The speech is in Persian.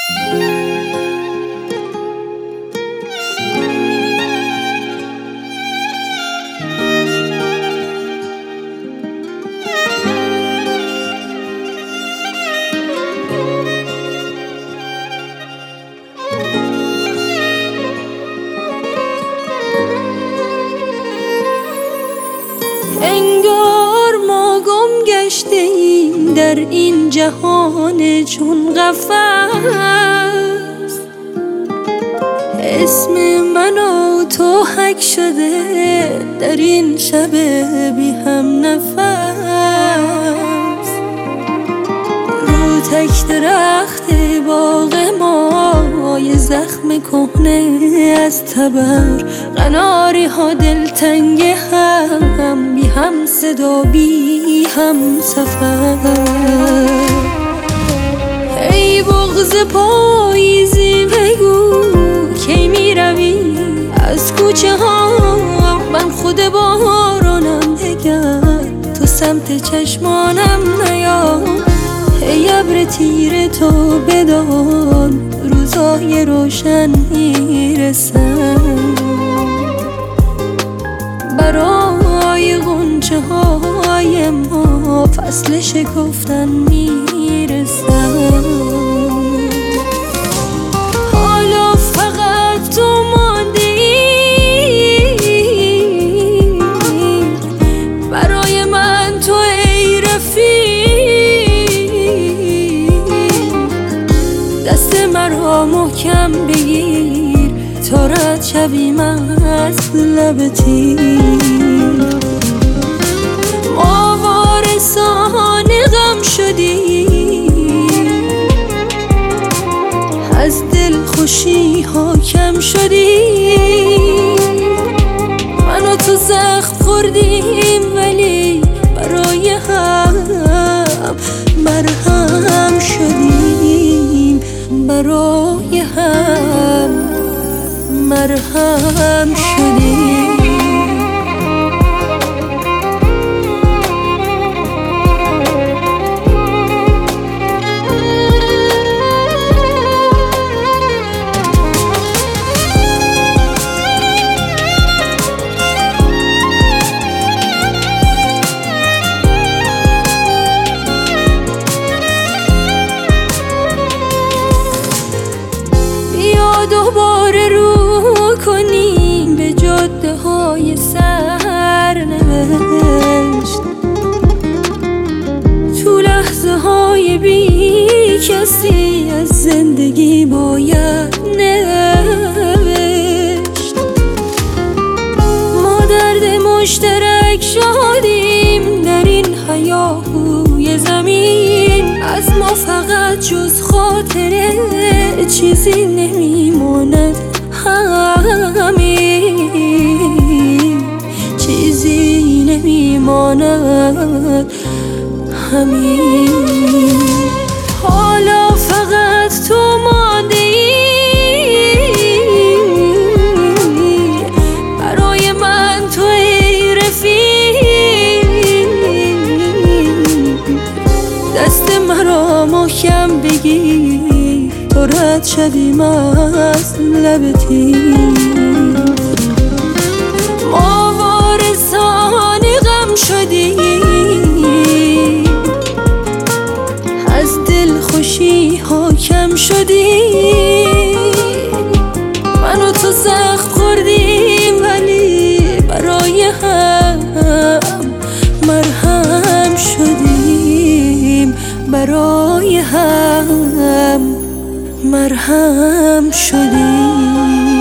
انگار ما گم گشته ایم در این جهان چون قفس. اسم من و تو حک شده در این شب بی هم نفس. رو تک درخت باغ ما یه زخم کهنه از تبر. قناری ها دلتنگ هم بی هم صدا بی هم سفر. ای بغض پاییزی بگو کی می روی از کوچه ها. من خود بارانم دگر تو سمت چشمانم نیا. ای ابر تیره تو بدان روزای روشن میرسن. برای غنچه های ما فصل شکفتن میرسن. حالا فقط تو ماندی برای من تو ای رفیق. دست مرا محکم بگیر تا رد شویم از لب تیر. ما وارثان غم شدیم از دل خوشی حاکم شدیم. من و تو زخم خوردیم ولی برای هم مرهم شدیم. برای هم مرهم شدیم. دوباره رو کنیم به جاده های سرنوشت. تو لحظه های بی کسی از زندگی باید نوشت. ما درد مشترک شدیم در این هیاهوی زمین. از ما فقط جز خاطره چیزی نمیماند همین. چیزی نمیماند همین. حالا فقط تو ماندی برای من تو ای رفیق. دست مرا محکم بگیر تا رد شویم از لب تیر. ما وارثان غم شدیم از دل خوشی حاکم شدیم. من و تو زخم خوردیم ولی برای هم مرهم شدیم. برای هم مرهم شدیم.